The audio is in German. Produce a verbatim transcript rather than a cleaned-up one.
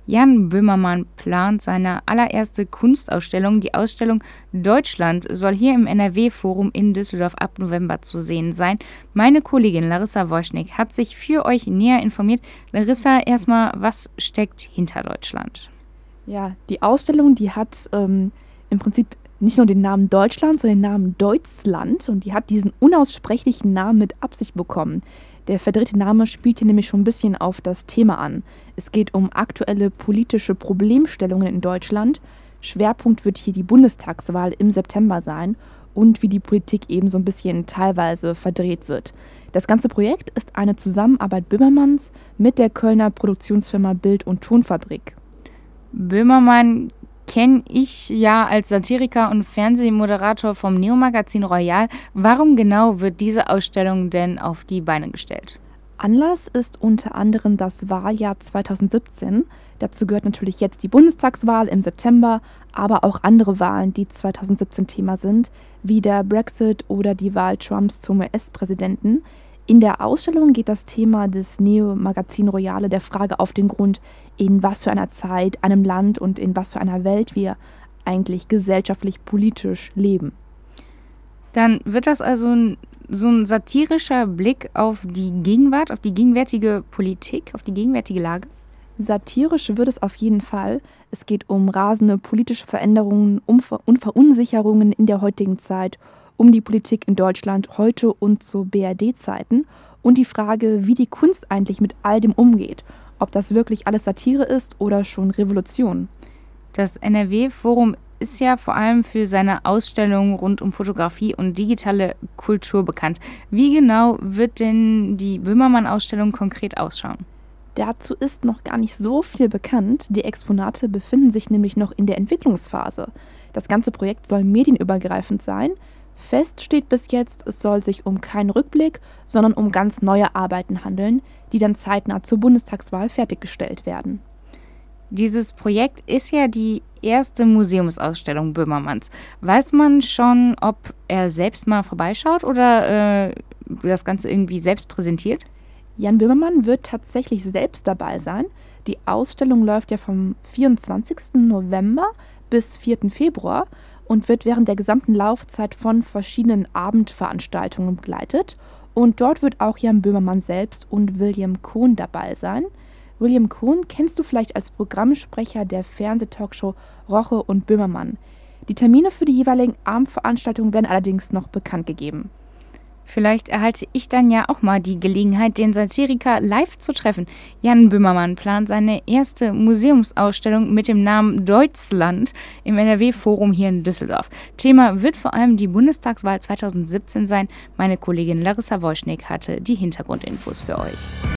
Jan Böhmermann plant seine allererste Kunstausstellung. Die Ausstellung Deutschland soll hier im N R W-Forum in Düsseldorf ab November zu sehen sein. Meine Kollegin Larissa Wojcik hat sich für euch näher informiert. Larissa, erstmal, was steckt hinter Deutschland? Ja, die Ausstellung, die hat ähm, im Prinzip nicht nur den Namen Deutschland, sondern den Namen Deutschland, und die hat diesen unaussprechlichen Namen mit Absicht bekommen. Der verdrehte Name spielt hier nämlich schon ein bisschen auf das Thema an. Es geht um aktuelle politische Problemstellungen in Deutschland. Schwerpunkt wird hier die Bundestagswahl im September sein und wie die Politik eben so ein bisschen teilweise verdreht wird. Das ganze Projekt ist eine Zusammenarbeit Böhmermanns mit der Kölner Produktionsfirma Bild- und Tonfabrik. Böhmermann kenne ich ja als Satiriker und Fernsehmoderator vom Neo-Magazin Royal. Warum genau wird diese Ausstellung denn auf die Beine gestellt? Anlass ist unter anderem das Wahljahr zwanzig siebzehn. Dazu gehört natürlich jetzt die Bundestagswahl im September, aber auch andere Wahlen, die zwanzig siebzehn Thema sind, wie der Brexit oder die Wahl Trumps zum U S-Präsidenten. In der Ausstellung geht das Thema des Neo-Magazin Royale der Frage auf den Grund, in was für einer Zeit, einem Land und in was für einer Welt wir eigentlich gesellschaftlich, politisch leben. Dann wird das also ein, so ein satirischer Blick auf die Gegenwart, auf die gegenwärtige Politik, auf die gegenwärtige Lage? Satirisch wird es auf jeden Fall. Es geht um rasende politische Veränderungen um Ver- und Verunsicherungen in der heutigen Zeit, um die Politik in Deutschland heute und zu B R D-Zeiten und die Frage, wie die Kunst eigentlich mit all dem umgeht. Ob das wirklich alles Satire ist oder schon Revolution. Das N R W-Forum ist ja vor allem für seine Ausstellungen rund um Fotografie und digitale Kultur bekannt. Wie genau wird denn die Böhmermann-Ausstellung konkret ausschauen? Dazu ist noch gar nicht so viel bekannt. Die Exponate befinden sich nämlich noch in der Entwicklungsphase. Das ganze Projekt soll medienübergreifend sein. Fest steht bis jetzt, es soll sich um keinen Rückblick, sondern um ganz neue Arbeiten handeln, die dann zeitnah zur Bundestagswahl fertiggestellt werden. Dieses Projekt ist ja die erste Museumsausstellung Böhmermanns. Weiß man schon, ob er selbst mal vorbeischaut oder äh, das Ganze irgendwie selbst präsentiert? Jan Böhmermann wird tatsächlich selbst dabei sein. Die Ausstellung läuft ja vom vierundzwanzigsten November bis vierten Februar und wird während der gesamten Laufzeit von verschiedenen Abendveranstaltungen begleitet. Und dort wird auch Jan Böhmermann selbst und William Cohn dabei sein. William Cohn kennst du vielleicht als Programmsprecher der Fernsehtalkshow Roche und Böhmermann. Die Termine für die jeweiligen Abendveranstaltungen werden allerdings noch bekannt gegeben. Vielleicht erhalte ich dann ja auch mal die Gelegenheit, den Satiriker live zu treffen. Jan Böhmermann plant seine erste Museumsausstellung mit dem Namen Deutschland im N R W-Forum hier in Düsseldorf. Thema wird vor allem die Bundestagswahl zwanzig siebzehn sein. Meine Kollegin Larissa Wojcik hatte die Hintergrundinfos für euch.